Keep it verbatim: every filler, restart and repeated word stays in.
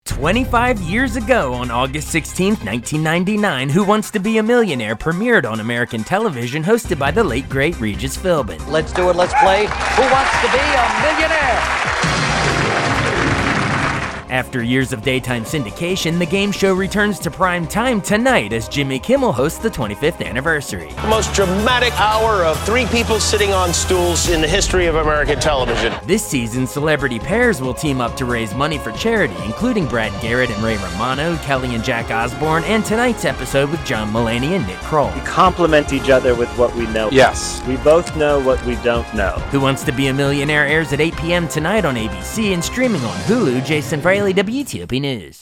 twenty-five years ago, on August sixteenth, nineteen ninety-nine, Who Wants to Be a Millionaire premiered on American television, hosted by the late, great Regis Philbin. Let's do it, let's play Who Wants to Be a Millionaire? After years of daytime syndication, the game show returns to prime time tonight as Jimmy Kimmel hosts the twenty-fifth anniversary. The most dramatic hour of three people sitting on stools in the history of American television. This season, celebrity pairs will team up to raise money for charity, including Brad Garrett and Ray Romano, Kelly and Jack Osbourne, and tonight's episode with John Mulaney and Nick Kroll. We complement each other with what we know. Yes. We both know what we don't know. Who Wants to Be a Millionaire airs at eight p.m. tonight on A B C and streaming on Hulu. Jason Fraley, W T O P News.